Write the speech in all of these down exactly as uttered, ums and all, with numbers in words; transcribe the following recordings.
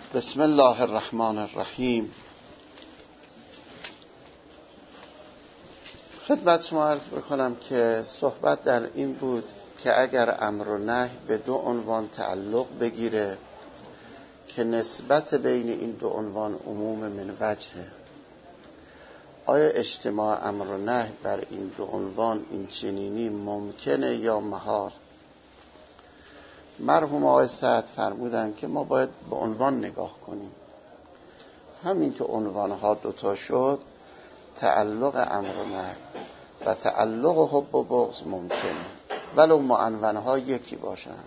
بسم الله الرحمن الرحیم. خدمت شما عرض بکنم که صحبت در این بود که اگر امر و نهی به دو عنوان تعلق بگیره که نسبت بین این دو عنوان عموم من وجهه، آیا اجتماع امر و نهی بر این دو عنوان این چنینی ممکنه یا محال؟ مرحوم آقای سعد فرمودن که ما باید به عنوان نگاه کنیم. همین که عنوانها دوتا شد، تعلق امر و نهی و تعلق حب و بغض ممکنه ولو معنونها یکی باشن.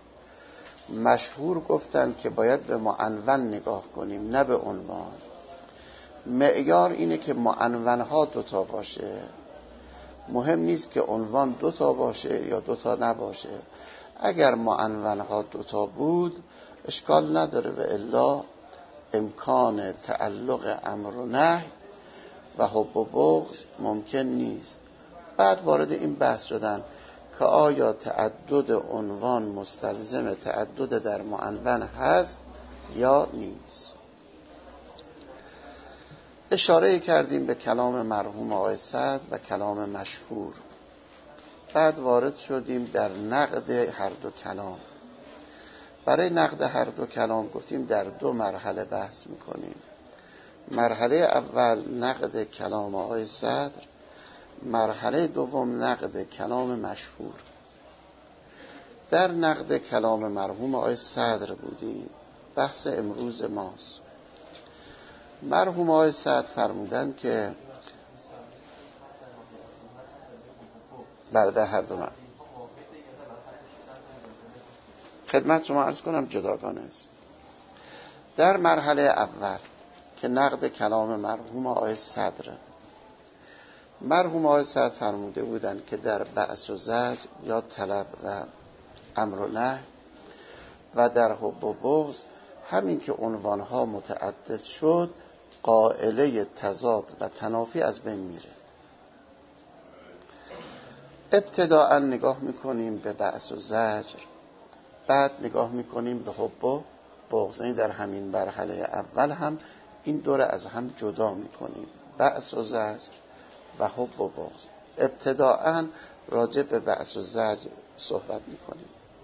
مشهور گفتن که باید به معنون نگاه کنیم نه به عنوان. معیار اینه که معنونها دوتا باشه، مهم نیست که عنوان دوتا باشه یا دوتا نباشه. اگر معنونها دوتا بود اشکال نداره و الا امکان تعلق امر و نهی و حب و بغض ممکن نیست. بعد وارد این بحث شدن که آیا تعدد عنوان مستلزم تعدد در معنون هست یا نیست. اشاره کردیم به کلام مرحوم آقای سعد و کلام مشهور. بعد وارد شدیم در نقد هر دو کلام. برای نقد هر دو کلام گفتیم در دو مرحله بحث میکنیم. مرحله اول نقد کلام آقای صدر، مرحله دوم نقد کلام مشهور. در نقد کلام مرحوم آقای صدر بودیم، بحث امروز ماست. مرحوم آقای صدر فرمودن که برده هر دو من خدمت شما عرض کنم جداگانه است. در مرحله اول که نقد کلام مرحوم آقای صدر، مرحوم آقای صدر فرموده بودند که در بعث و زجر یا طلب و امر و نهی و در حب و بغض همین که عنوانها متعدد شد قائله تضاد و تنافی از بین میره. ابتداء نگاه میکنیم به بعث و زجر، بعد نگاه میکنیم به حب و بغض. این در همین مرحله اول هم این دوره از هم جدا میکنیم، بعث و زجر و حب و بغض. ابتداء راجع به بعث و زجر صحبت میکنیم.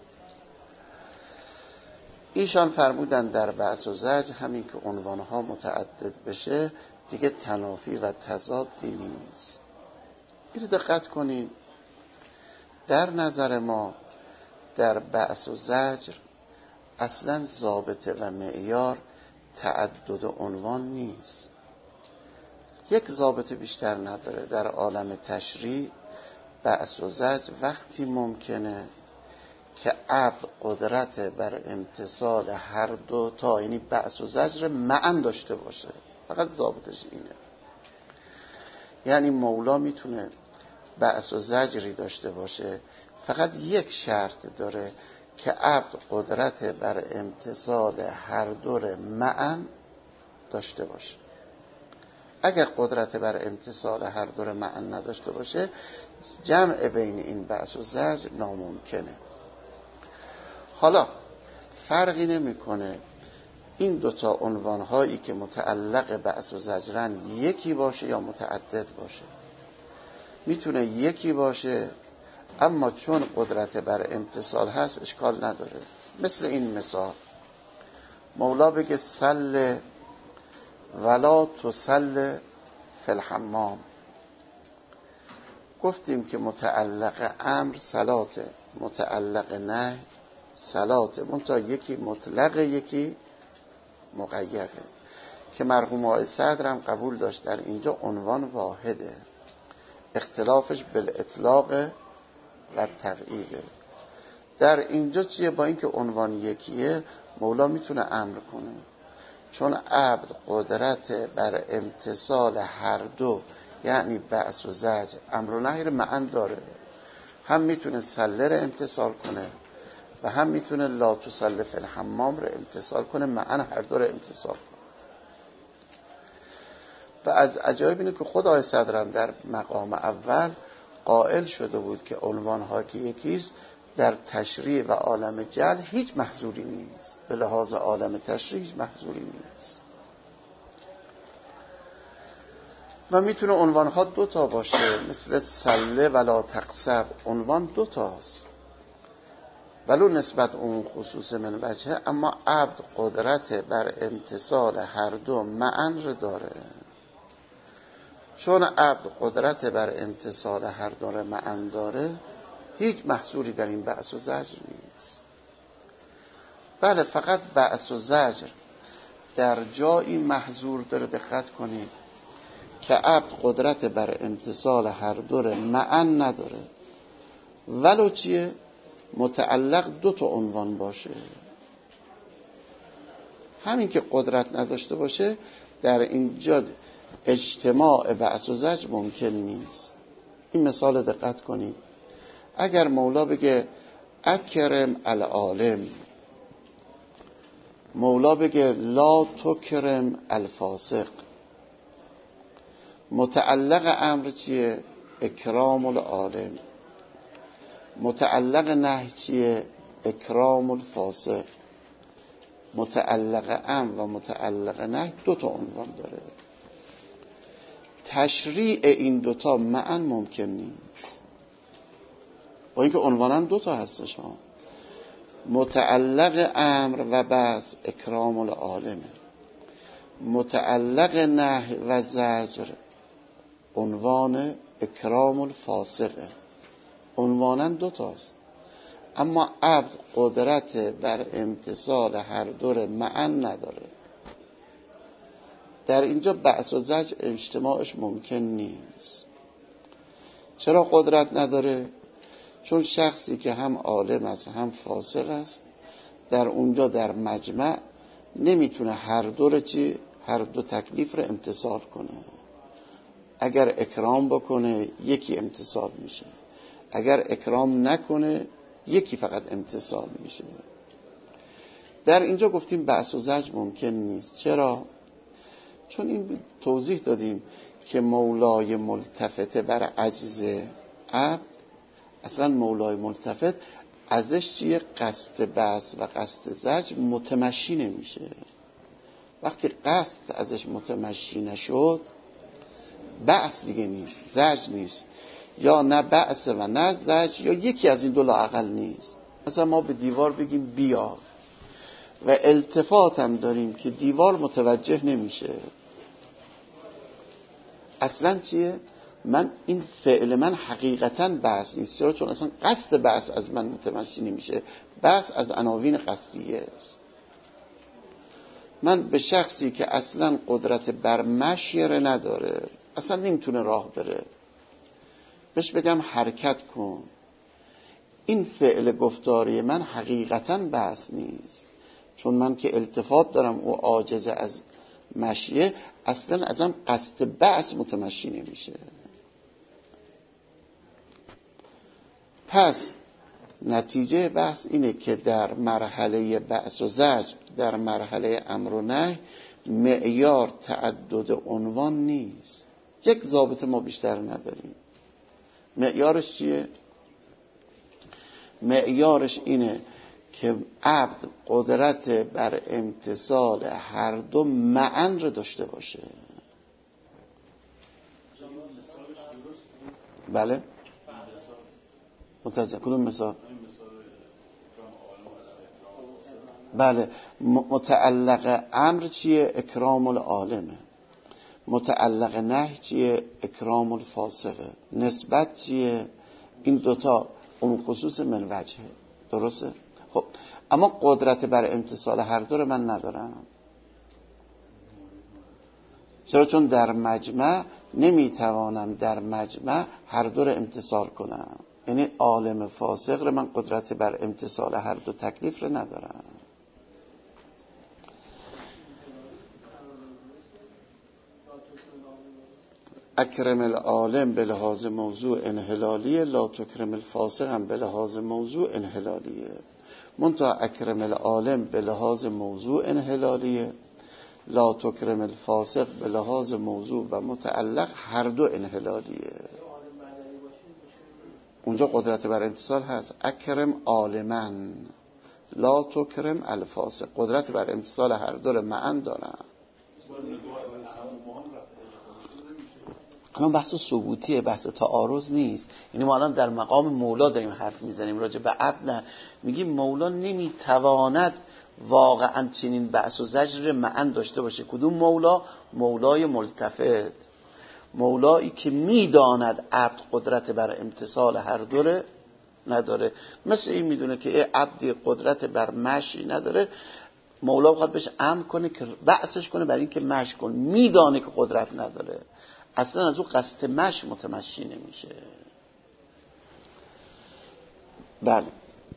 ایشان فرمودن در بعث و زجر همین که عنوانها متعدد بشه دیگه تنافی و تضادی نیست. این دقت کنید، در نظر ما در بعث و زجر اصلا ضابطه و معیار تعدد عنوان نیست. یک ضابطه بیشتر نداره. در عالم تشریع بعث و زجر وقتی ممکنه که عقل قدرت بر امتصال هر دو تا، یعنی بعث و زجر معا داشته باشه. فقط ضابطش اینه. یعنی مولا میتونه بعث و زجری داشته باشه، فقط یک شرط داره که عقل قدرت بر امتصال هر دو معا داشته باشه. اگر قدرت بر امتصال هر دو معا نداشته باشه جمع بین این بعث و زجر ناممکنه. حالا فرقی نمیکنه این دوتا عنوان هایی که متعلق بعث و زجرن یکی باشه یا متعدد باشه. میتونه یکی باشه اما چون قدرت بر امتصال هست اشکال نداره. مثل این مثال مولا بگه صل ولا تصل فی الحمام. گفتیم که متعلق امر صلاته، متعلق نهی صلاته، منتها یکی مطلق یکی مقیده که مرحوم آقای صدر هم قبول داشت در اینجا عنوان واحده، اختلافش بالاطلاق و تقییده. در اینجا چیه؟ با اینکه عنوان یکیه مولا میتونه امر کنه، چون عبد قدرت بر امتصال هر دو یعنی بعث و زجر امر و نهی معا داره. هم میتونه سله رو امتصال کنه و هم میتونه لا تصل فی الحمام رو امتصال کنه، معا هر دو رو امتصال کنه. و از عجایب اینه که خود آقای صدر هم در مقام اول قائل شده بود که عنوان ها که یکیست در تشریع و عالم جل هیچ محظوری نیست. به لحاظ عالم تشریع هیچ محظوری نیست و میتونه عنوانها دو تا باشه، مثل سله ولا تقصب، عنوان دو تاست ولو نسبت اون خصوص من وجهه، اما عبد قدرت بر امتصال هر دو معن رو داره. چون عبد قدرت بر امتصال هر دو معن داره، هیچ محصوری در این بأس و زجر نیست. بله، فقط بأس و زجر در جایی محظور داره، دقت کنید، که عبد قدرت بر امتصال هر دو معن نداره، ولو چیه؟ متعلق دو تا عنوان باشه. همین که قدرت نداشته باشه، در اینجا اجتماع بأس و زجر ممکن نیست. این مثال دقت کنید. اگر مولا بگه اکرم العالم، مولا بگه لا تکرم الفاسق، متعلق امر چیه؟ اکرام العالم. متعلق نهی چیه؟ اکرام الفاسق. متعلق امر و متعلق نهی دو تا عنوان داره. تشریع این دوتا معن ممکن نیست، با اینکه عنوانا دوتا هستش ها. متعلق امر و بس اکرام العالمه، متعلق نهی و زجر عنوان اکرام الفاسقه. عنوانا دوتاست، اما عبد قدرت بر امتصال هر دور معن نداره. در اینجا بأس و زجر اجتماعش ممکن نیست. چرا قدرت نداره؟ چون شخصی که هم عالم است هم فاسق است، در اونجا در مجمع نمیتونه هر دو چی هر دو تکلیف رو امتصال کنه. اگر اکرام بکنه یکی امتصال میشه، اگر اکرام نکنه یکی فقط امتصال میشه. در اینجا گفتیم بأس و زجر ممکن نیست. چرا؟ چون این توضیح دادیم که مولای ملتفت بر عجز عبد، اصلا مولای ملتفت ازش چیه؟ قصد بأس و قصد زجر متمشی نمیشه. وقتی قصد ازش متمشی نشد، بأس دیگه نیست، زجر نیست، یا نه بأس و نه زجر، یا یکی از این دو لااقل نیست. مثلا ما به دیوار بگیم بیا و التفات هم داریم که دیوار متوجه نمیشه. اصلا چیه؟ من این فعل من حقیقتا بحث نیست. چرا؟ چون اصلا قصد بحث از من متمشی نمیشه. بحث از عناوین قصدیه است. من به شخصی که اصلا قدرت بر مشی نداره، اصلا نمیتونه راه بره، بهش بگم حرکت کن، این فعل گفتاری من حقیقتا بحث نیست. چون من که التفات دارم او عاجز از مشیه، اصلا ازم قصد بحث متمشی نمیشه. پس نتیجه بحث اینه که در مرحله بحث و زجر، در مرحله امر و نهی، معیار تعدد عنوان نیست. یک ضابط ما بیشتر نداریم. معیارش چیه؟ معیارش اینه که عبد قدرت بر امتصال هر دو معن رو داشته باشه. بله؟ متوجه کنون مثال؟ بله. متعلق امر چیه؟ اکرام العالمه. متعلق نهی چیه؟ اکرام الفاسقه. نسبت چیه؟ این دوتا اون خصوص من وجهه. درسته؟ خب اما قدرت بر امتصال هر دو رو من ندارم. چرا؟ چون در مجمع نمیتوانم در مجمع هر دو رو امتصال کنم. یعنی عالم فاسق رو من قدرت بر امتصال هر دو تکلیف رو ندارم. اکرم العالم به لحاظ موضوع انحلالیه، لا تکرم الفاسق هم به لحاظ موضوع انحلالیه. منتها اکرم العالم به لحاظ موضوع انحلالیه، لا تکرم الفاسق به لحاظ موضوع و متعلق هر دو انحلالیه. اونجا قدرت بر امتصال هست. اکرم عالما لا تکرم الفاسق، قدرت بر امتصال هر دور معن دارم. الان بحث ثبوتیه، بحث تعارض نیست. یعنی ما الان در مقام مولا داریم حرف میزنیم، راجع به عبد نه. میگیم مولا نمیتواند واقعا چنین بحث و زجر معن داشته باشه. کدوم مولا؟ مولای ملتفت، مولایی که میداند عبد قدرت بر امتصال هر دوره نداره. مثل این میدونه که عبدی قدرت بر مشی نداره، مولا بخواد بهش امر کنه که بحثش کنه برای این که مش کن، میدانه که قدرت نداره، اصلا از او قصد مش متمشی نمیشه. بله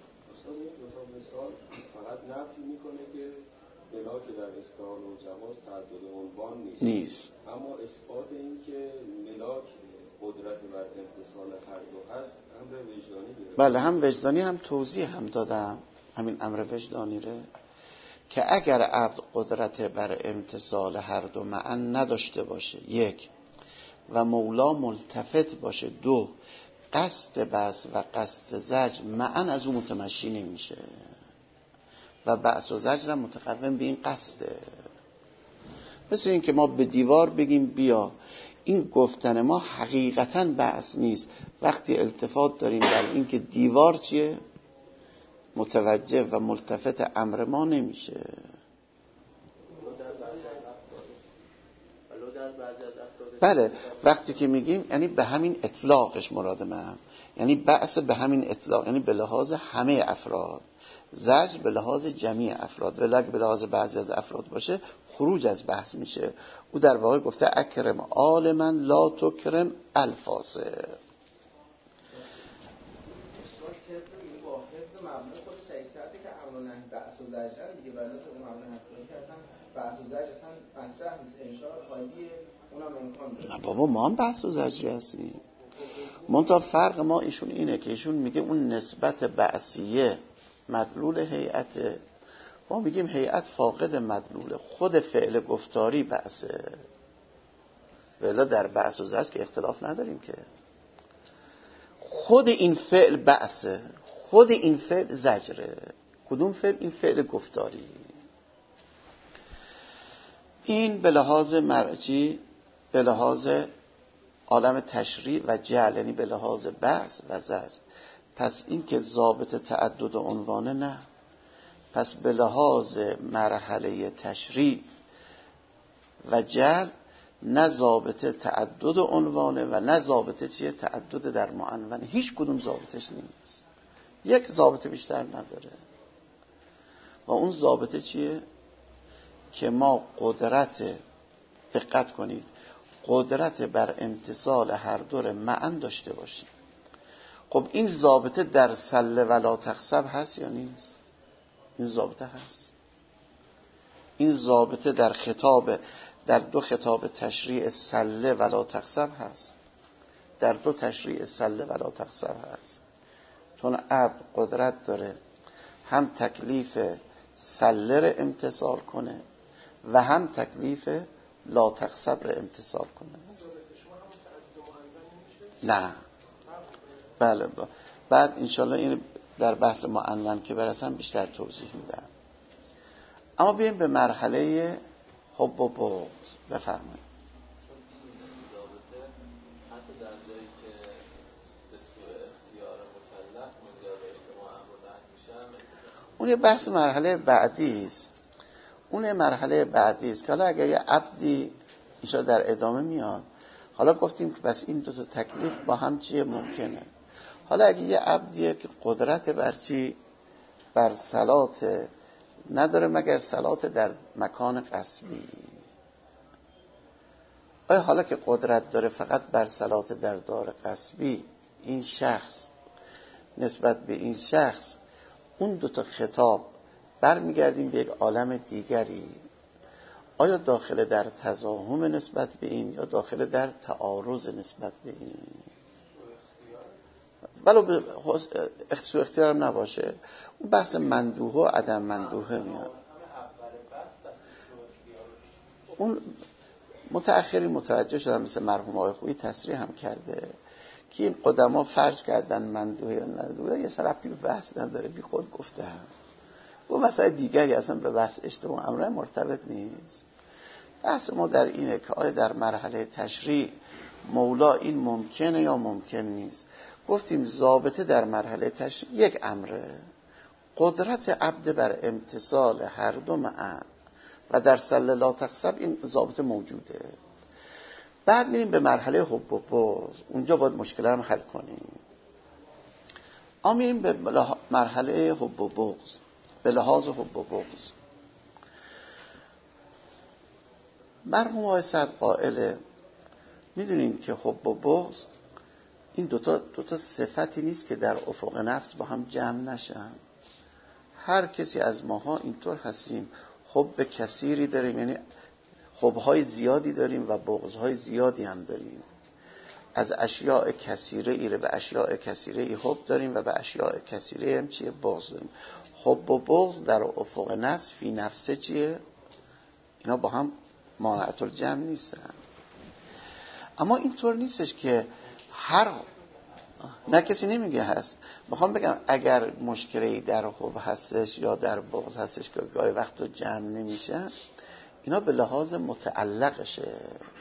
فقط نفی میکنه که ملاک در استعاره و جواز تعدد عنوان نیست. نیست اما اثبات این که ملاک قدرت بر امتصال هر دو هست امر وجدانی گرفت. بله هم وجدانی هم توضیح هم دادم همین امر وجدانی ره، که اگر عبد قدرت بر امتصال هر دو معن نداشته باشه یک، و مولا ملتفت باشه دو، قصد بس و قصد زجر معن از اون متمشی نمیشه و بأس و زجر هم متقوم به این قصده. مثل این که ما به دیوار بگیم بیا، این گفتن ما حقیقتاً بأس نیست. وقتی التفات داریم بر این که دیوار چیه، متوجه و ملتفت امر ما نمیشه. بله وقتی که میگیم یعنی به همین اطلاقش مراد من، یعنی بأس به همین اطلاق، یعنی به لحاظ همه افراد، زجر به لحاظ جمعی افراد، ولی اگه به لحاظ بعضی از افراد باشه خروج از بحث میشه. او در واقع گفته اکرم عالما لا تکرم الفاسق. نه بابا ما هم بحث و زجری هستیم. منتها فرق ما ایشون اینه که ایشون میگه اون نسبت بعثیه مدلول هیئت، ما میگیم هیئت فاقد مدلول، خود فعل گفتاری بعثه، ولی در بعث و زجر که اختلاف نداریم که خود این فعل بعثه، خود این فعل زجره. کدوم فعل؟ این فعل گفتاری. این به لحاظ مرجی، به لحاظ عالم تشریع و جعل، یعنی به لحاظ بعث و زجر. پس این که ضابط تعدد عنوانه نه، پس به لحاظ مرحله تشریع و جعل نه ضابط تعدد عنوانه و نه ضابط چیه تعدد در معنون، هیچ کدوم ضابطش نیست، یک ضابط بیشتر نداره. و اون ضابط چیه؟ که ما قدرت، دقت کنید، قدرت بر امتصال هر دور معن داشته باشیم. خب این ضابطه در سله ولا تخسب هست یا نیست؟ این ضابطه هست. این ضابطه در خطاب، در دو خطاب تشریع سله ولا تخسب هست، در دو تشریع سله ولا تخسب هست. چون عبد قدرت داره هم تکلیف سله رو امتصال کنه و هم تکلیف لا تخسب رو امتصال کنه. نه بله با. بعد انشالله این در بحث معنون که برسم بیشتر توضیح میدم. اما بیایم به مرحله حب و بغض. بفرمایید. حتی در جایی که به سوء اختیار مکلف موجب اجتماع امر و نهی میشن، اون یه بحث مرحله بعدی است. اون یه مرحله بعدی است که حالا اگر یه عبدی ایشا در ادامه میاد، حالا گفتیم که بس این دو تا تکلیف با هم چیه ممکنه. حالا اگه یه عبدیه که قدرت بر چی، بر صلات نداره مگر صلات در مکان قصبی، آیا حالا که قدرت داره فقط بر صلات در دار قصبی، این شخص نسبت به این شخص اون دو تا خطاب برمیگردیم به یک عالم دیگری، آیا داخل در تضاهم نسبت به این یا داخل در تعارض نسبت به این؟ ولو به سوء اختیار هم نباشه، اون بحث مندوه و عدم مندوه میاد. اون متأخری متوجه شدن، مثل مرحوم آقای خویی تصریح هم کرده که این قدما فرض کردن مندوحه یا ندوحه یه ربطی به بحث نداره، بی خود گفته هم و مسائل دیگری اصلا به بحث اجتماع امره مرتبط نیست. بحث ما در اینه که آیا در مرحله تشریع مولا این ممکنه یا ممکن نیست. گفتیم ضابطه در مرحله تشریع یک امره، قدرت عبد بر امتثال هر دو معا و در سله لا تقصب این ضابطه موجوده. بعد میریم به مرحله حب و بغض، اونجا باید مشکل رو حل کنیم. آ میریم به مرحله حب و بغض، به لحاظ حب و بغض. مرحوم آقای سعد قائله میدونین که حب و بغض این دوتا, دوتا صفتی نیست که در افق نفس با هم جمع نشن. هر کسی از ماها اینطور هستیم، حب کثیری داریم، یعنی حب‌های زیادی داریم و بغض‌های زیادی هم داریم. از اشیاء کثیره ایره به اشیاء کثیره ای حب داریم و به اشیاء کثیره هم چیه؟ بغض داریم. حب و بغض در افق نفس فی نفسه چیه؟ اینا با هم مانعت الجمع نیستن. اما اینطور نیستش که هر نه کسی نمیگه هست. میخوام بگم اگر مشکلی در حب هستش یا در بغض هستش که گاهی وقت رو جمع نمیشه، اینا به لحاظ متعلقشه.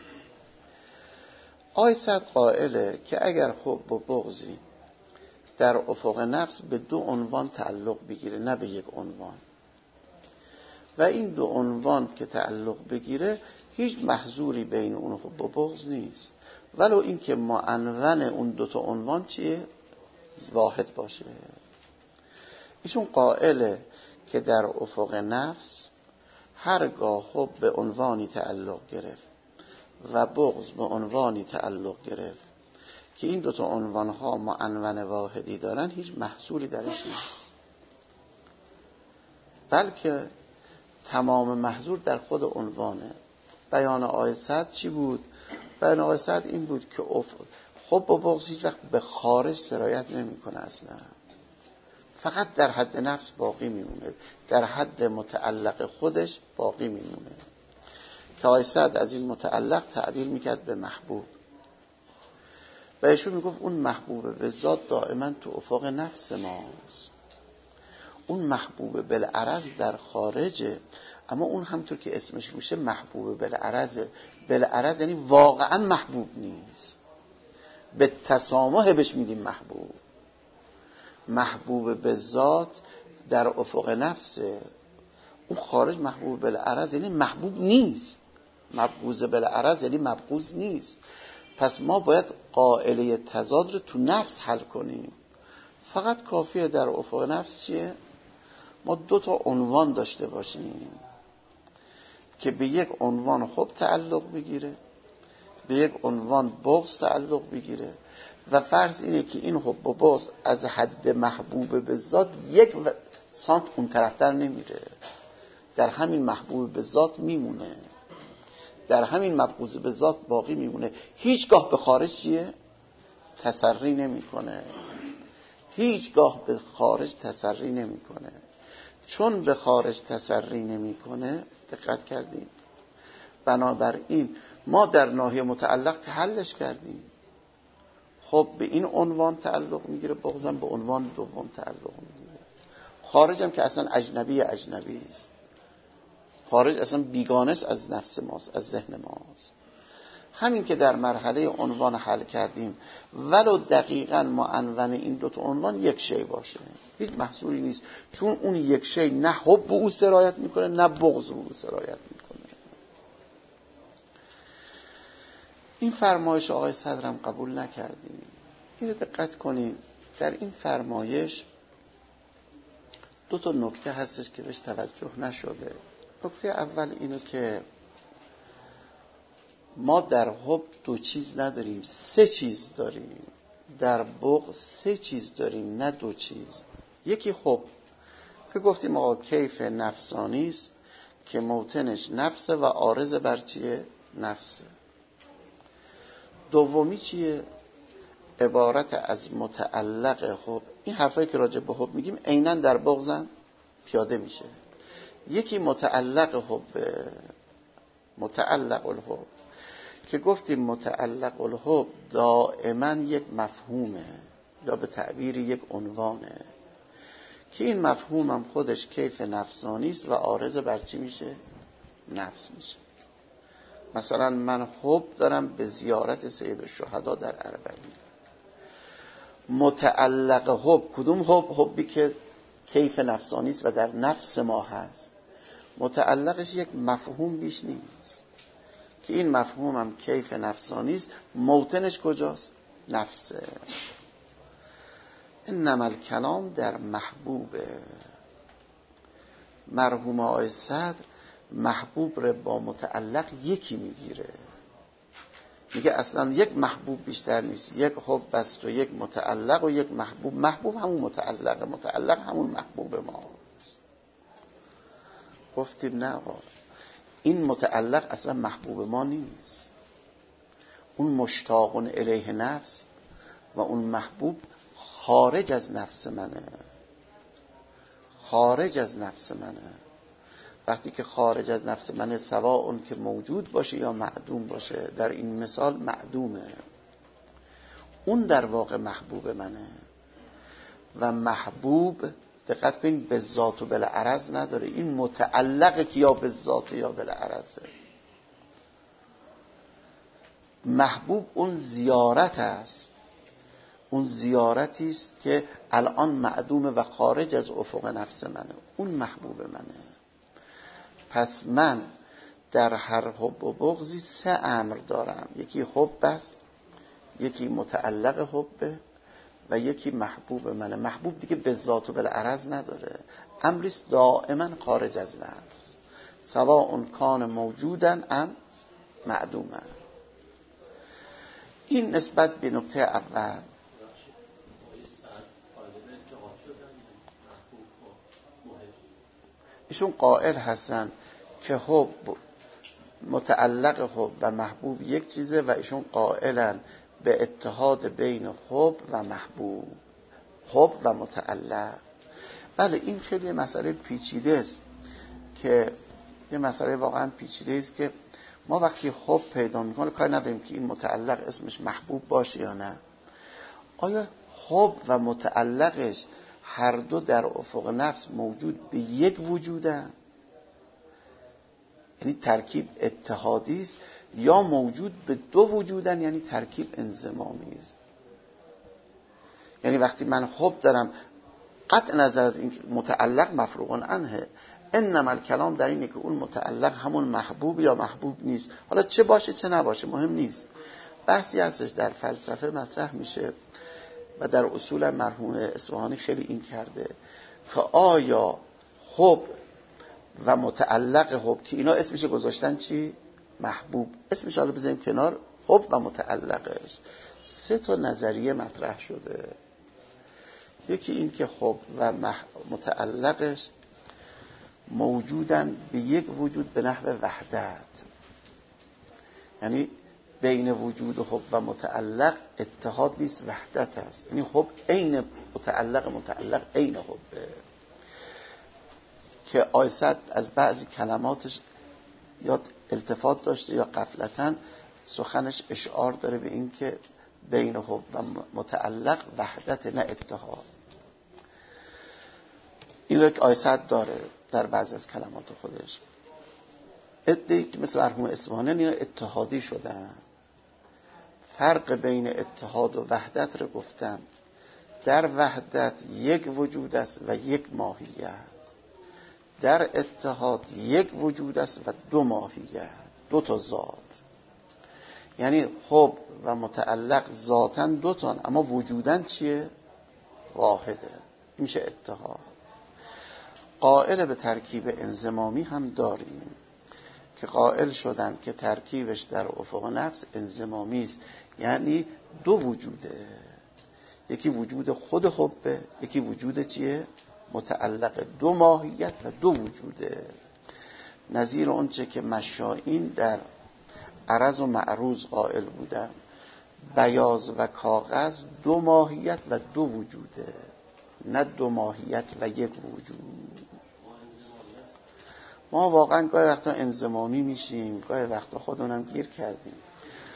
آقای سعد قائله که اگر حب و بغضی در افق نفس به دو عنوان تعلق بگیره نه به یک عنوان، و این دو عنوان که تعلق بگیره هیچ محظوری بین اون حب و بغض نیست، ولو این که معنون اون دو تا عنوان چیه؟ واحد باشه. ایشون قائله که در افق نفس هرگاه حب به عنوانی تعلق گرفت و بغض به عنوانی تعلق گرفت که این دو تا عنوان ها معنون واحدی دارن، هیچ محصولی درش نیست، بلکه تمام محظور در خود عنوانه. بیان آقای سعد چی بود؟ بیان آقای سعد این بود که حب و بغض هیچ وقت به خارج سرایت نمی کنه، اصلا فقط در حد نفس باقی میمونه، در حد متعلق خودش باقی میمونه. که آقای سعد از این متعلق تعبیر میکرد به محبوب و ایشون میگفت اون محبوب به ذات دائما تو افق نفس ماست، اون محبوب بالعرض در خارجه، اما اون همطور که اسمش روشه محبوب بالعرضه. بالعرض یعنی واقعا محبوب نیست، به تسامح بهش میگیم محبوب. محبوب به ذات در افق نفسه، اون خارج محبوب بالعرض یعنی محبوب نیست، مبغوض بالعرض یعنی مبغوض نیست. پس ما باید قائله تضاد رو تو نفس حل کنیم. فقط کافیه در افق نفس چیه؟ ما دو تا عنوان داشته باشیم که به یک عنوان خوب تعلق بگیره، به یک عنوان بغض تعلق بگیره، و فرض اینه که این حب و بغض از حد محبوب به ذات یک سانت اون طرفتر نمیره، در همین محبوب به ذات میمونه، در همین مبغوض به ذات باقی میمونه، هیچگاه به خارج چیه؟ تسری نمیکنه، هیچگاه به خارج تسری نمیکنه. چون به خارج تسری نمیکنه، دقت کردیم، بنابراین ما در ناحیه متعلق که حلش کردیم. خب به این عنوان تعلق میگیره، بغضم به عنوان دوم تعلق میگیره. خارجم که اصلا اجنبی اجنبی است، خارج اصلا بیگانه است از نفس ماست، از ذهن ماست. همین که در مرحله عنوان حل کردیم، ولو دقیقاً معنون این دو تا عنوان یک شی باشه، هیچ محصولی نیست، چون اون یک شی نه حب به او سرایت میکنه نه بغض به او سرایت میکنه. این فرمایش آقای صدرم قبول نکردیم. اینو دقت کنید، در این فرمایش دو تا نکته هستش که بهش توجه نشده. نکته اول اینو که ما در حب دو چیز نداریم، سه چیز داریم. در بغض سه چیز داریم، نه دو چیز. یکی حب که گفتیم آقا کیف نفسانی است که موطنش نفسه و عارض بر چیه؟ نفسه. دومی چیه؟ عبارت از متعلق حب. این حرفایی که راجع به حب میگیم عیناً در بغض پیاده میشه. یکی متعلق حب، متعلق الحب که گفتیم متعلق الحب دائما یک مفهومه یا به تعبیر یک عنوانه که این مفهوم هم خودش کیف نفسانی است و عارض بر چی میشه؟ نفس میشه. مثلا من حب دارم به زیارت سید الشهدا در اربعین. متعلق حب کدوم حب؟ حبی که کیف نفسانی است و در نفس ما هست. متعلقش یک مفهوم بیش نیست که این مفهوم هم کیف نفسانی است. موطنش کجاست؟ نفسه. انما الکلام در محبوبه. مرحوم آقای صدر محبوب رو با متعلق یکی میگیره، میگه اصلا یک محبوب بیشتر نیست، یک حب است و یک متعلق و یک محبوب. محبوب همون متعلق، متعلق همون محبوب ما. گفتیم نه آقا، این متعلق اصلا محبوب ما نیست، اون مشتاق الیه نفس و اون محبوب خارج از نفس منه، خارج از نفس منه. وقتی که خارج از نفس منه، سواء اون که موجود باشه یا معدوم باشه، در این مثال معدومه، اون در واقع محبوب منه. و محبوب دقت کنید به ذات و بالعرض نداره، این متعلقه که یا به ذات یا بالعرضه. محبوب اون زیارت است، اون زیارتی است که الان معدومه و خارج از افق نفس منه، اون محبوب منه. پس من در هر حب و بغضی سه امر دارم، یکی حب است، یکی متعلق حبه و یکی محبوب منه. محبوب دیگه به ذات و بالعرض نداره، امریست دائما خارج از نفس، سواء کان موجودن ام معدومن. این نسبت به نکته اول. ایشون قائل هستن که حب متعلق حب و محبوب یک چیزه و ایشون قائلن به اتحاد بین حب و محبوب، حب و متعلق. بله این خیلی مسئله پیچیده است، که یه مسئله واقعا پیچیده است که ما وقتی حب پیدا میکنه کار نداریم که این متعلق اسمش محبوب باشه یا نه. آیا حب و متعلقش هر دو در افق نفس موجود به یک وجودن، یعنی ترکیب اتحادی است، یا موجود به دو وجودن، یعنی ترکیب انضمامی است؟ یعنی وقتی من حب دارم، قطع نظر از این متعلق مفروغ عنه، انما الکلام در اینه که اون متعلق همون محبوب یا محبوب نیست. حالا چه باشه چه نباشه مهم نیست، بحثی هستش در فلسفه مطرح میشه و در اصول مرحوم اصفهانی خیلی این کرده که آیا حب و متعلق حب که اینا اسمش گذاشتن چی؟ محبوب، اسمش حالا بذاریم کنار، حب و متعلقش. سه تا نظریه مطرح شده. یکی این که حب و متعلقش موجودن به یک وجود به نحو وحدت، یعنی بین وجود حب و متعلق اتحاد نیست، وحدت است. یعنی حب عین متعلق، متعلق عین حبه. که آیسد از بعضی کلماتش یا التفات داشته یا غفلتاً سخنش اشعار داره به این که بین حب و متعلق وحدت نه اتحاد. این رو که آیسد داره در بعضی از کلمات خودش. ادعی که مثل مرحوم اصفهانی اینا اتحادی شدن. فرق بین اتحاد و وحدت رو گفتم. در وحدت یک وجود است و یک ماهیت، در اتحاد یک وجود است و دو ماهیت، دو تا ذات. یعنی حب و متعلق ذاتاً دو تا، اما وجوداً چیه؟ واحده، میشه اتحاد. قائل به ترکیب انضمامی هم داریم که قائل شدن که ترکیبش در افق نفس انضمامی است، یعنی دو وجوده، یکی وجود خود حبه، یکی وجود چیه؟ متعلق، دو ماهیت و دو وجوده. نظیر اونچه که مشائین در عرض و معروض قائل بودن، بیاض و کاغذ دو ماهیت و دو وجوده، نه دو ماهیت و یک وجود. ما واقعا گاهی وقتا انضمامی میشیم، گاهی وقتا خودمونم گیر کردیم.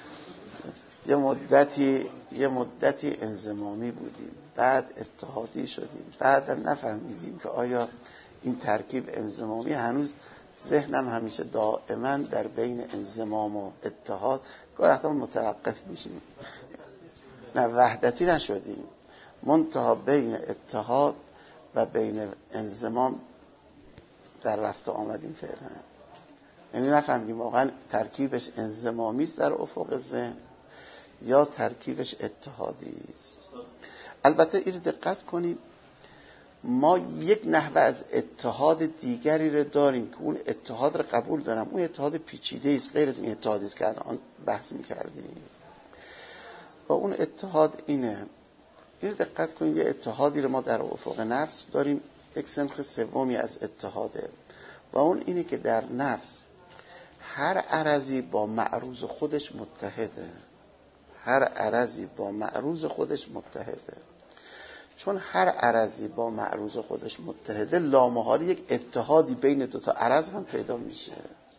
یه مدتی یه مدتی انضمامی بودیم، بعد اتحادی شدیم، بعد نفهمیدیم که آیا این ترکیب انضمامی. هنوز ذهنم همیشه دائما در بین انضمام و اتحاد، گاهی وقتا متوقف میشیم. نه وحدتی نشدیم، منتها بین اتحاد و بین انضمام در رفت آمدیم فعلا. یعنی نفهمیدیم واقعا ترکیبش انضمامی است در افق ذهن یا ترکیبش اتحادی است. البته این دقت کنیم، ما یک نحوه از اتحاد دیگری رو داریم که اون اتحاد رو قبول دارم، اون اتحاد پیچیده است، غیر از این اتحادی است که الان بحث می‌کردیم. و اون اتحاد اینه، این دقت کنید، یه اتحادی رو ما در افق نفس داریم، یک سنخ سومی از اتحاده، و اون اینه که در نفس هر عرضی با معروض خودش متحده. هر عرضی با معروض خودش متحده. چون هر عرضی با معروض خودش متحده، لامحالی یک اتحادی بین دو تا عرض هم پیدا میشه.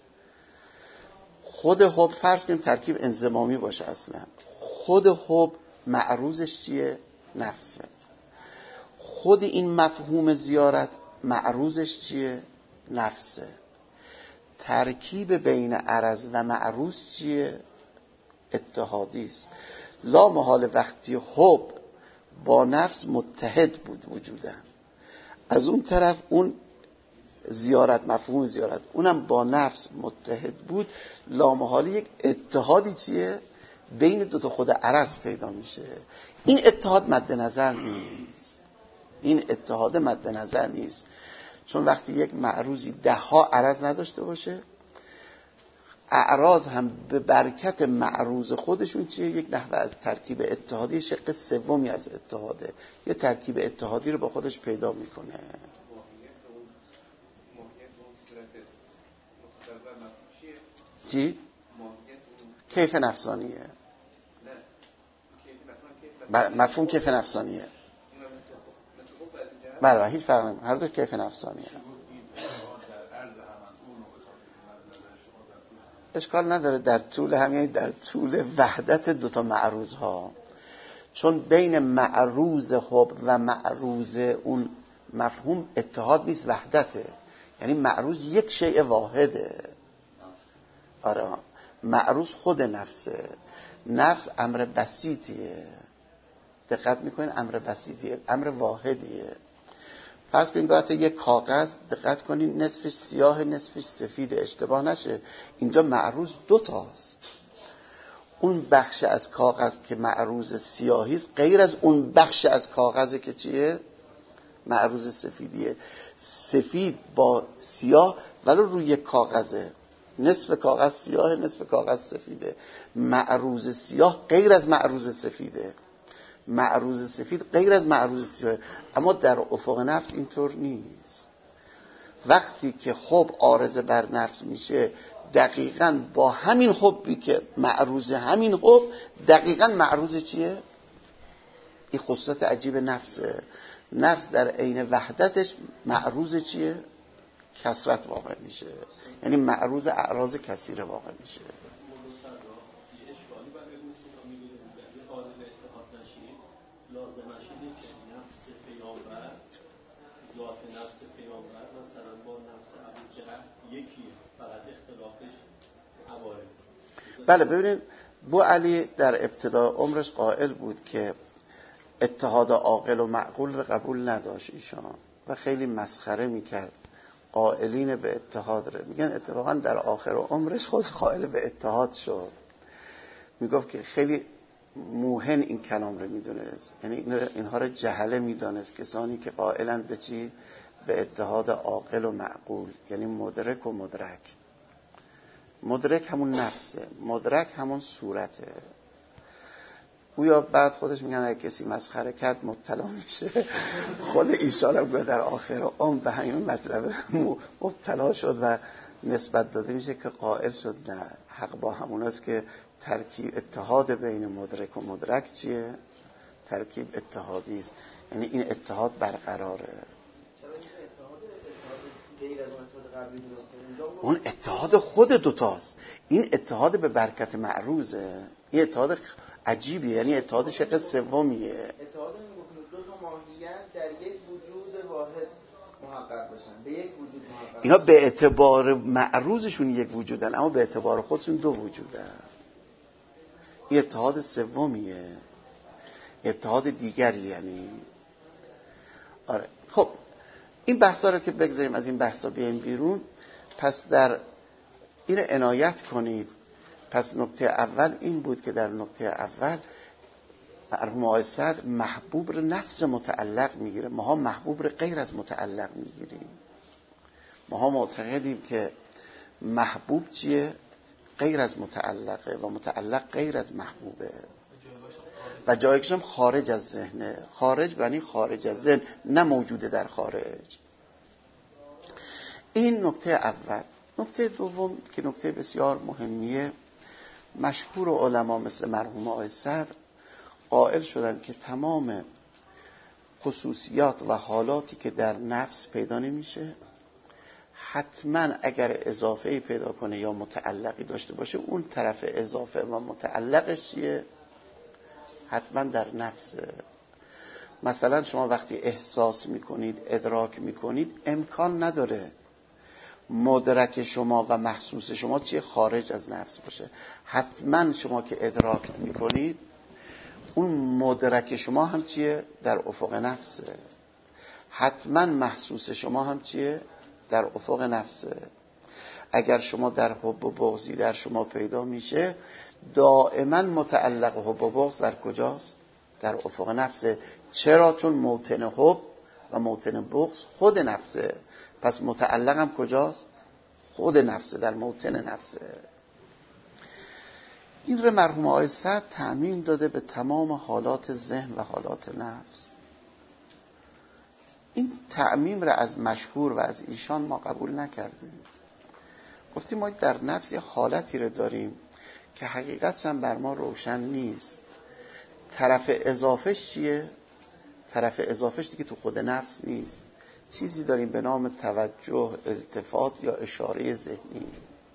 خود حب فرض کنیم ترکیب انضمامی باشه، اصلا خود حب معروضش چیه؟ نفسه. خود این مفهوم زیارت معروضش چیه؟ نفسه. ترکیب بین عرض و معروض چیه؟ اتحادی است. لا محال وقتی حب با نفس متحد بود وجودن، از اون طرف اون زیارت، مفهوم زیارت، اونم با نفس متحد بود، لا محال یک اتحادی چیه؟ بین دو تا خود عرض پیدا میشه. این اتحاد مد نظر نیست. این اتحاد مد نظر نیست. چون وقتی یک معروضی ده ها عرض نداشته باشه، اعراض هم به برکت معروض خودشون چیه؟ یک نحوه از ترکیب اتحادی، شق سومی از اتحاده، یه ترکیب اتحادی رو با خودش پیدا میکنه. چی؟ کیف نفسانیه. مفهوم کیف نفسانیه. بله، هیچ فرق نمیکنه، هر دو کیف نفسانیه. اشکال نداره در طول همین در طول وحدت دوتا معروض ها، چون بین معروض حب و معروض اون مفهوم اتحاد نیست، وحدته. یعنی معروض یک شیء واحده. آره، معروض خود نفسه. نفس امر بسیطیه. دقت میکنین، امر بسیطیه، امر واحدیه. فرض کنید باید یک کاغذ، دقت کنید، نصفش سیاه نصفش سفید، اشتباه نشه. اینجا معروض دو تاست. اون بخش از کاغذ که معروض سیاهی است غیر از اون بخش از کاغذ که چیه؟ معروض سفیدیه. سفید با سیاه ولی روی یک کاغذه، نصف کاغذ سیاه نصف کاغذ سفیده. معروض سیاه غیر از معروض سفیده، معروض سفید غیر از معروض سیاه. اما در افق نفس اینطور نیست. وقتی که حب عارض بر نفس میشه، دقیقاً با همین حبی که معروض همین حب، دقیقاً معروض چیه؟ این خصوصیت عجیب نفسه. نفس در عین وحدتش معروض چیه؟ کثرت واقع میشه. یعنی معروض اعراض کثیره واقع میشه. لازمش اینه که نفس پیامبر، ذات نفس پیامبر مثلا با نفس ابوجهل یکی، فقط اختلافش عوارض. بله، ببینید بو علی در ابتدا عمرش قائل بود که اتحاد عاقل و معقول رو قبول نداشت ایشان و خیلی مسخره میکرد قائلین به اتحاد رو. میگن اتفاقا در آخر عمرش خود قائل به اتحاد شد. میگفت که خیلی موهن این کلام رو میدونست، یعنی اینها رو جهله میدانست، کسانی که قائلند به چی؟ به اتحاد عاقل و معقول، یعنی مدرک و مدرک. مدرک همون نفسه، مدرک همون صورته. گویا بعد خودش میگن اگه کسی مسخره کرد مبتلا میشه. خود ایشان هم در آخر عمر به همین مطلب مبتلا شد و نسبت داده میشه که قائل شد نه، حق با هموناست که ترکیب اتحاد بین مدرک و مدرک چیه؟ ترکیب اتحادی است. یعنی این اتحاد برقراره. اون اتحاد خود دوتاست. این اتحاد به برکت معروضه. این اتحاد عجیبیه، یعنی اتحاد شق سومیه. اتحاد میگفتیم دو تا ماهیت در یک وجود واحد محقق بشن، به یک وجود محقق. اینا به اعتبار معروضشون یک وجودن، اما به اعتبار خودشون دو وجودن. این اتحاد سومیه، اتحاد دیگری. یعنی آره. خب این بحثا رو که بگذاریم از این بحثا بیایم بیرون، پس در این عنایت کنید. پس نکته اول این بود که در نکته اول مرحوم آقای صدر محبوب رو نفس متعلق میگیره، ماها محبوب رو غیر از متعلق میگیریم. ماها معتقدیم که محبوب چیه؟ غیر از متعلقه و متعلق غیر از محبوبه و جایگاهش هم خارج از ذهنه. خارج یعنی خارج از ذهن، نه موجوده در خارج. این نکته اول. نکته دوم که نکته بسیار مهمیه، مشهور علما مثل مرحوم آقای صدر قائل شدن که تمام خصوصیات و حالاتی که در نفس پیدا نمیشه، حتما اگر اضافه پیدا کنه یا متعلقی داشته باشه، اون طرف اضافه و متعلقش چیه؟ حتما در نفسه. مثلا شما وقتی احساس میکنید، ادراک میکنید، امکان نداره مدرک شما و محسوس شما چیه؟ خارج از نفس باشه. حتما شما که ادراک میکنید، اون مدرک شما هم چیه؟ در افق نفسه. حتما محسوس شما هم چیه؟ در افق نفسه. اگر شما در حب و بغضی در شما پیدا میشه، دائما متعلق حب و بغض در کجاست؟ در افق نفسه. چرا؟ چون موطن حب و موطن بغض خود نفسه. پس متعلق هم کجاست؟ خود نفسه، در موطن نفسه. این رو مرحوم آقای صدر تعمیم داده به تمام حالات ذهن و حالات نفس. این تعمیم را از مشهور و از ایشان ما قبول نکردیم. گفتیم ما در نفس یه حالتی رو داریم که حقیقتاً هم بر ما روشن نیست. طرف اضافهش چیه؟ طرف اضافهش دیگه تو خود نفس نیست. چیزی داریم به نام توجه، التفات یا اشاره ذهنی.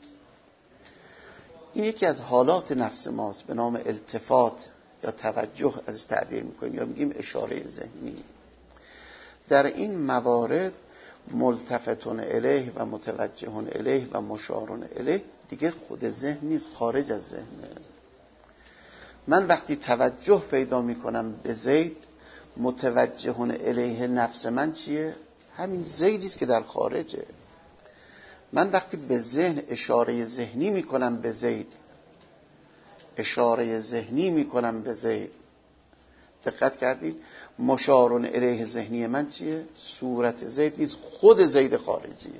این یکی از حالات نفس ماست به نام التفات یا توجه ازش تعبیر میکنیم، یا میگیم اشاره ذهنی. در این موارد ملتفتون الیه و متوجهون الیه و مشارون الیه دیگه خود ذهن نیست، خارج از ذهنه. من وقتی توجه پیدا میکنم به زید، متوجهون الیه نفس من چیه؟ همین زیدیست که در خارجه. من وقتی به ذهن اشاره ذهنی میکنم به زید، اشاره ذهنی میکنم به زید، دقت کردید؟ مشارون الیه ذهنی من چیه؟ صورت زید نیست، خود زید خارجیه.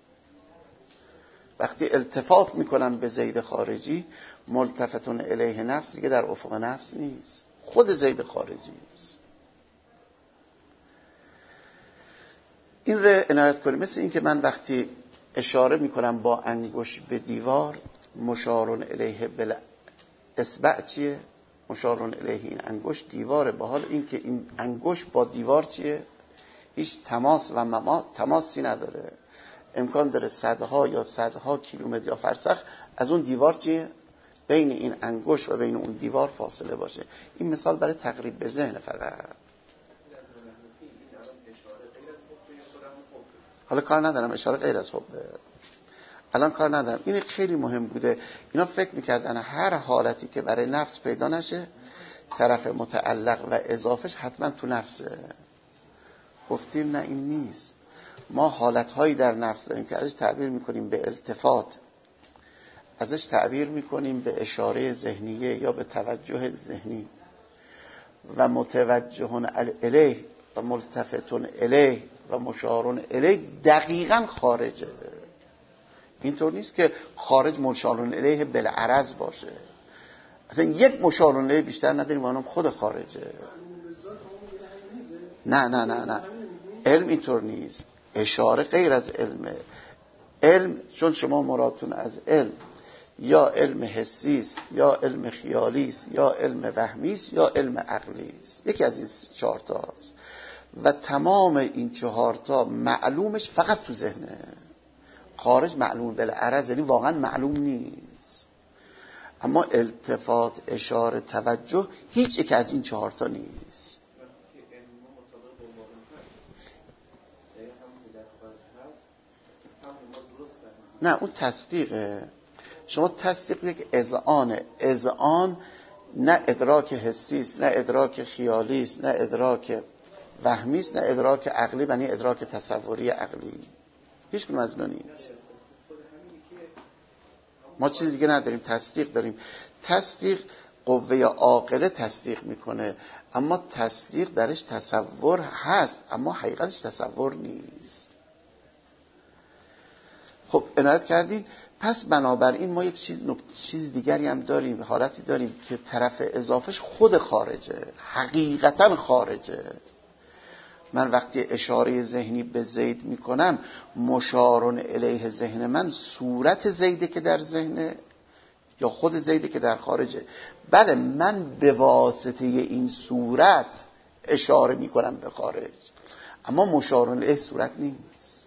وقتی التفات میکنم به زید خارجی، ملتفتون الیه نفس دیگه در افق نفس نیست، خود زید خارجی است. این رو عنایت کنیم. مثل این که من وقتی اشاره میکنم با انگشت به دیوار، مشارون الیه بل اصبع چیه؟ مشارون الیه این انگشت دیواره. به حال این که این انگشت با دیوار چیه؟ هیچ تماس و مما تماسی نداره. امکان داره صدها یا صدها کیلومتر یا فرسخ از اون دیوار چیه؟ بین این انگشت و بین اون دیوار فاصله باشه. این مثال برای تقریب به ذهن فقط. حالا کار ندارم اشاره غیر از حبه، الان کار ندارم. این خیلی مهم بوده. اینا فکر میکردن هر حالتی که برای نفس پیدا نشه، طرف متعلق و اضافش حتما تو نفسه. گفتیم نه، این نیست. ما حالتهایی در نفس داریم که ازش تعبیر میکنیم به التفات، ازش تعبیر میکنیم به اشاره ذهنیه یا به توجه ذهنی. و متوجهون الیه و ملتفتون الیه و مشارون الیه دقیقاً خارجه. اینطور نیست که خارج مشارون الیه بالعرض باشه. اصلا یک مشارون الیه بیشتر نداریم، اونم خود خارجه. نه نه نه نه علم اینطور نیست. اشاره غیر از علمه. علم چون شما مرادتون از علم یا علم حسی است، یا علم خیالی است، یا علم وهمی است، یا علم عقلی است. یکی از این چهار تاست و تمام این چهار تا معلومش فقط تو ذهنه. خارج معلوم بالعرض، یعنی واقعا معلوم نیست. اما التفات، اشاره، توجه هیچ یک از این چهار تا نیست. نه اون تصدیقه. شما تصدیق یک اذعانه. اذعان نه ادراک حسی است، نه ادراک خیالی است، نه ادراک وهمی است، نه ادراک عقلی، یعنی ادراک تصوری عقلی. هیچ کدوم از اینا نیست. ما چیزی دیگه نداریم، تصدیق داریم. تصدیق قوه عاقله تصدیق میکنه، اما تصدیق درش تصور هست اما حقیقتش تصور نیست. خب عنایت کردین. پس بنابراین ما یک چیز چیز دیگری هم داریم، حالتی داریم که طرف اضافش خود خارجه، حقیقتا خارجه. من وقتی اشاره ذهنی به زید میکنم، مشارون الیه ذهن من صورت زیده که در ذهنه یا خود زیده که در خارجه؟ بله، من به واسطه این صورت اشاره میکنم به خارج، اما مشارون الیه صورت نیست.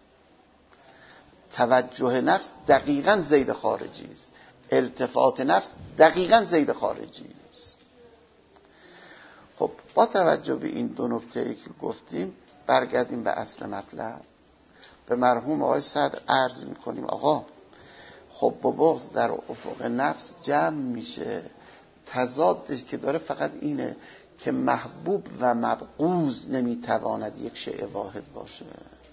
توجه نفس دقیقاً زید خارجی است، التفات نفس دقیقاً زید خارجی است. خب با توجه به این دو نکته‌ای که گفتیم برگردیم به اصل مطلب. به مرحوم آقای صدر عرض میکنیم آقا خب با بغض در افق نفس جمع میشه، تضادش که داره فقط اینه که محبوب و مبغوض نمیتواند یک شیء واحد باشه.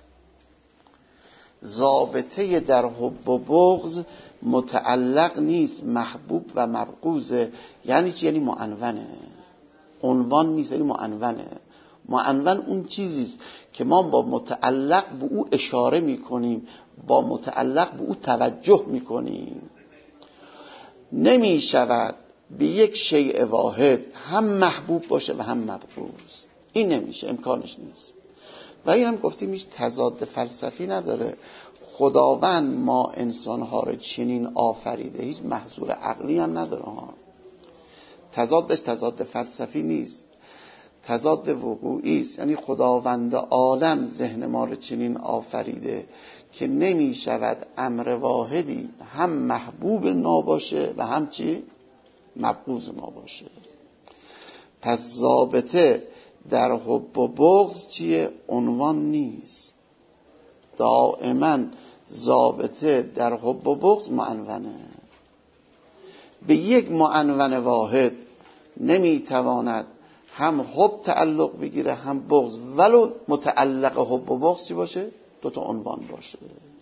ضابطه در حب و بغض متعلق نیست، محبوب و مبغوضه. یعنی چی؟ یعنی معنونه، عنوان نیست، یعنی معنونه. معنون اون چیزیست که ما با متعلق به او اشاره میکنیم، با متعلق به او توجه میکنیم. نمی شود به یک شیء واحد هم محبوب باشه و هم مبغوض. این نمیشه، امکانش نیست. و این هم گفتیم هیچ تضاد فلسفی نداره. خداوند ما انسانها رو چنین آفریده، هیچ محظور عقلی هم نداره ها. تضادش تضاد فلسفی نیست، تضاد وقوعی است. یعنی خداوند عالم ذهن ما رو چنین آفریده که نمی شود امر واحدی هم محبوب ما باشه و هم چی؟ مبغوض ما باشه. پس ضابطه در حب و بغض چیه؟ عنوان نیست. دائما ضابطه در حب و بغض معنونه. به یک معنون واحد نمیتواند هم حب تعلق بگیره هم بغض، ولو متعلق حب و بغض چی باشه؟ دوتا عنوان باشه.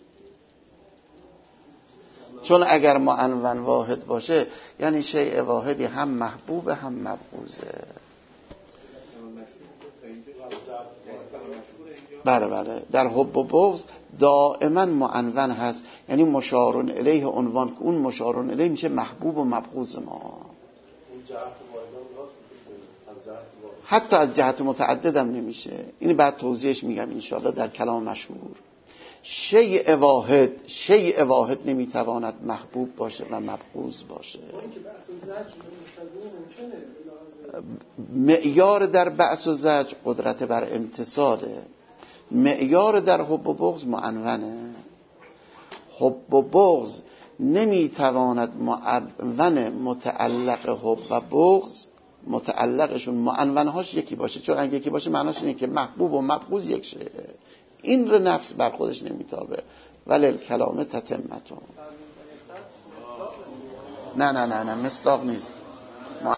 چون اگر معنون واحد باشه یعنی شیء واحدی هم محبوب هم مبغوضه. بله بله، در حب و بغض دائما معنون هست، یعنی مشارون الیه عنوان، که اون مشارون الیه میشه محبوب و مبغوض ما. حتی از جهت متعددم نمیشه. این بعد توضیحش میگم انشاءالله در کلام مشهور. شیء واحد شیء واحد نمیتواند محبوب باشه و مبغوض باشه. معیار در بعث و زجر قدرت بر امتصاله. معیار در حب و بغض معنونه. حب و بغض نمیتواند معنون متعلق حب و بغض متعلقشون معنونهاش یکی باشه، چون اگه یکی باشه معناش اینه که محبوب و مبغوض یک شیء. این رو نفس بر خودش نمیتابه. ولی الکلام تتمتون. نه نه نه نه مصداق نیست.